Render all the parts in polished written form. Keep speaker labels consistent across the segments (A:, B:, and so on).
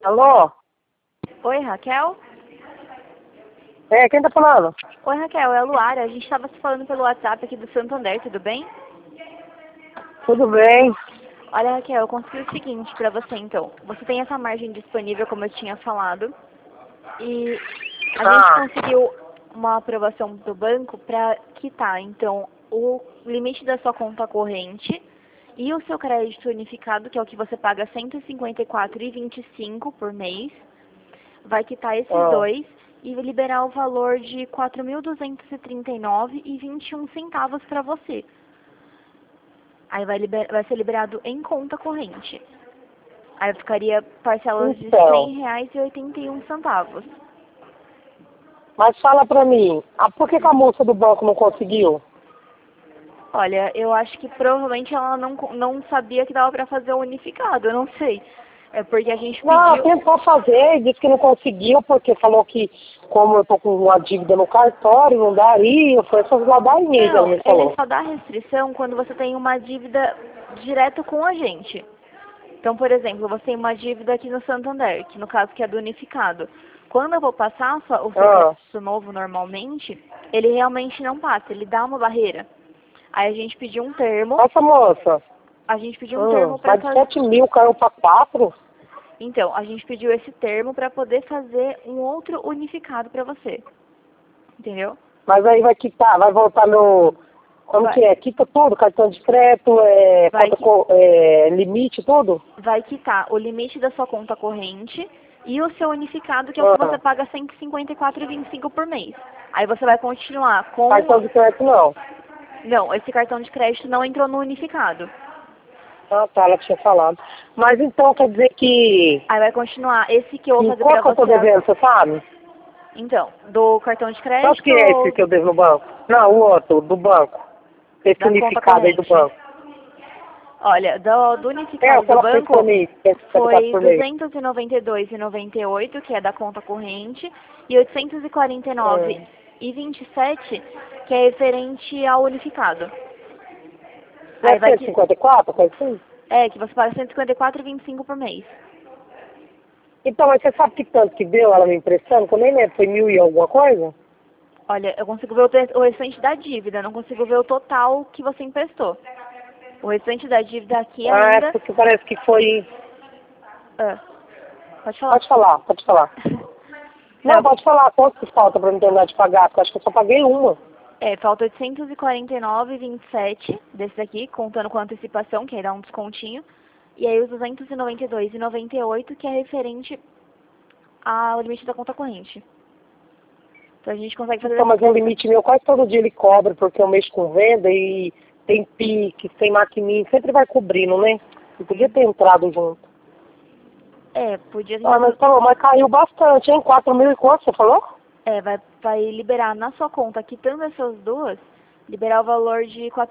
A: Alô?
B: Oi, Raquel?
A: É, quem tá falando?
B: Oi, Raquel, é a Luara. A gente estava se falando pelo WhatsApp aqui do Santander, tudo bem?
A: Tudo bem?
B: Olha, Raquel, eu consegui o seguinte pra você, então. Você tem essa margem disponível, como eu tinha falado, e a gente conseguiu uma aprovação do banco para quitar, então, o limite da sua conta corrente e o seu crédito unificado, que é o que você paga R$ 154,25 por mês, vai quitar esses dois e liberar o valor de R$ 4.239,21 para você. Aí vai ser liberado em conta corrente. Aí ficaria parcelas de R$
A: Então,
B: 100,81.
A: mas fala pra mim, por que a moça do banco não conseguiu?
B: Olha, eu acho que provavelmente ela não sabia que dava para fazer o unificado, eu não sei. É porque a gente
A: Não, ela
B: pediu...
A: tentou fazer e disse que não conseguiu, porque falou que, como eu tô com uma dívida no cartório, não daria, foi essas ladainhas, ela
B: Não,
A: me
B: ele
A: falou.
B: só dá restrição quando você tem uma dívida direto com a gente. Então, por exemplo, você tem uma dívida aqui no Santander, que no caso que é do unificado. Quando eu vou passar o seu crédito novo normalmente, ele realmente não passa, ele dá uma barreira. Aí a gente pediu um termo,
A: Nossa, moça,
B: a gente pediu um termo para
A: mas de
B: fazer...
A: 7 mil caiu pra 4?
B: Então, a gente pediu esse termo para poder fazer um outro unificado para você. Entendeu?
A: Mas aí vai quitar, vai voltar no... Como
B: Vai,
A: que é? Quita tudo? Cartão de crédito,
B: vai,
A: limite, tudo?
B: vai quitar o limite da sua conta corrente e o seu unificado, que é o que você paga R$ 154,25 por mês. Aí você vai continuar com...
A: Cartão de crédito não.
B: Não, esse cartão de crédito não entrou no unificado.
A: Ah, tá, ela tinha falado. Mas então quer dizer que...
B: Aí vai continuar. Esse que eu vou fazer
A: Qual
B: pra
A: que eu tô
B: você...
A: devendo, você sabe?
B: Então, do cartão de
A: Quanto que
B: crédito
A: é esse
B: ou
A: que eu devo no banco? Não, o outro, do banco. Esse
B: da conta
A: unificado aí do
B: corrente?
A: banco.
B: Olha, do
A: É, o
B: unificado
A: que
B: do
A: ela fez pra
B: banco
A: mim, 154
B: foi
A: por mês.
B: 292,98, que é da conta corrente, e 849,27, que é referente ao unificado.
A: Não é
B: Aí vai que
A: 154, coisa assim?
B: que você paga 154,25 por mês.
A: Então, mas você sabe que tanto que deu ela me emprestando? Que eu nem lembro, foi 1.000 e alguma coisa?
B: Olha, eu consigo ver o restante da dívida, não consigo ver o total que você emprestou. O restante da dívida aqui
A: Ah, é
B: ainda...
A: porque parece que foi...
B: Ah, pode falar.
A: Pode falar. Não,
B: Não,
A: pode falar, quanto que falta pra me terminar de pagar? Porque eu acho que eu só paguei uma.
B: falta 849,27 desse daqui, contando com a antecipação, que aí dá um descontinho. E aí os 292,98, que é referente ao limite da conta corrente. Então a gente consegue fazer
A: Então, mas o limite meu quase todo dia ele cobra, porque eu mexo com venda e tem Pix, tem maquininha, sempre vai cobrindo, né? Eu podia ter entrado junto.
B: podia
A: Ah,
B: tentar...
A: mas falou, mas caiu bastante, hein? 4 mil e quanto, você falou?
B: vai liberar na sua conta, quitando essas duas, liberar o valor de R$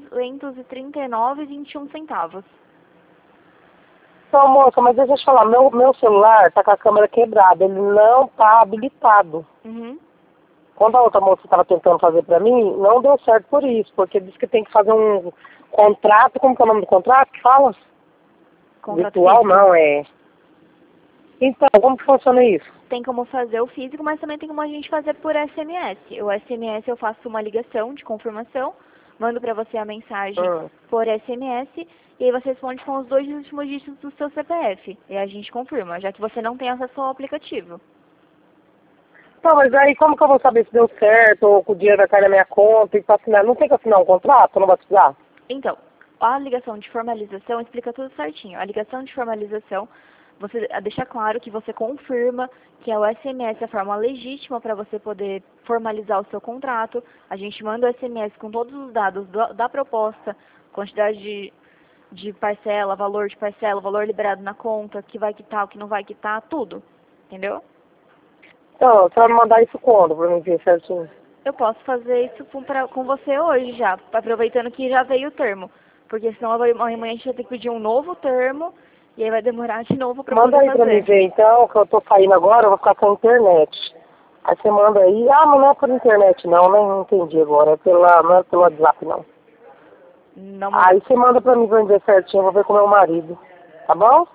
B: 4.239,21.
A: Então, moça, mas deixa eu te falar, meu celular tá com a câmera quebrada, ele não tá habilitado.
B: Uhum.
A: Quando a outra moça estava tentando fazer pra mim, não deu certo por isso, porque disse que tem que fazer um contrato, como que é o nome do contrato que fala?
B: Contrato
A: Virtual
B: físico.
A: não, é... Então, como que funciona isso?
B: Tem como fazer o físico, mas também tem como a gente fazer por SMS. O SMS eu faço uma ligação de confirmação, mando para você a mensagem por SMS e aí você responde com os 2 últimos dígitos do seu CPF. E a gente confirma, já que você não tem acesso ao aplicativo.
A: Não, mas aí como que eu vou saber se deu certo, ou que o dinheiro vai cair na minha conta e pra assinar? Não tem que assinar um contrato? Não vai precisar?
B: Então, a ligação de formalização explica tudo certinho. A ligação de formalização, você deixa claro que você confirma que o SMS é a forma legítima para você poder formalizar o seu contrato. A gente manda o SMS com todos os dados da proposta, quantidade de parcela, valor liberado na conta, que vai quitar, o que não vai quitar, tudo. Entendeu?
A: Então, você vai me mandar isso quando, pra mim ver certinho?
B: Eu posso fazer isso com você hoje já, aproveitando que já veio o termo. Porque senão amanhã a gente vai ter que pedir um novo termo e aí vai demorar de novo para
A: Manda
B: poder
A: aí pra mim
B: fazer.
A: ver então, que eu tô saindo agora, eu vou ficar com a internet. Aí você manda aí, mas não é por internet não, né? Não entendi agora, não é pelo WhatsApp não.
B: Não,
A: Aí você manda pra mim ver certinho, eu vou ver com meu marido. Tá bom?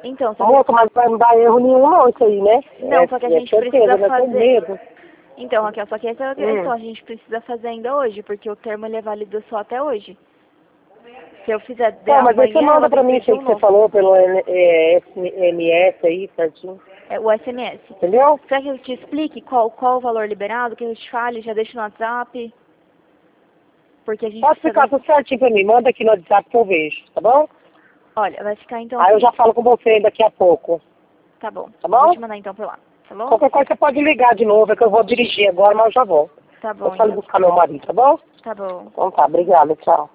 B: Então, só que...
A: Moça, mas vai não dar erro nenhum não isso aí, né?
B: Não, só que a gente
A: certeza,
B: precisa
A: né? Com
B: fazer...
A: medo.
B: Então, Raquel, só que essa é a questão, a gente precisa fazer ainda hoje, porque o termo ele é válido só até hoje. Se eu fizer de
A: Tá, mas aí
B: amanhã,
A: você
B: eu
A: manda
B: vou ter
A: pra
B: que
A: mim
B: pedir
A: isso aí
B: um
A: que você
B: novo.
A: falou pelo SMS aí, certinho.
B: É o SMS.
A: Entendeu?
B: Quer que eu te explique qual o valor liberado, que eu te fale, já deixo no WhatsApp? Porque a gente
A: Pode
B: precisa...
A: explicar tudo certinho pra mim. Manda aqui no WhatsApp que eu vejo, tá bom?
B: Olha, vai ficar então...
A: Aí eu já falo com você daqui a pouco.
B: Tá bom.
A: Tá
B: Vou
A: bom?
B: te mandar então por lá. Tá bom?
A: Qualquer coisa você pode ligar de novo, é que eu vou dirigir agora, mas eu já volto.
B: Tá
A: Vou
B: bom,
A: só
B: então.
A: buscar meu marido, tá bom?
B: Tá bom.
A: Então tá, obrigada, tchau.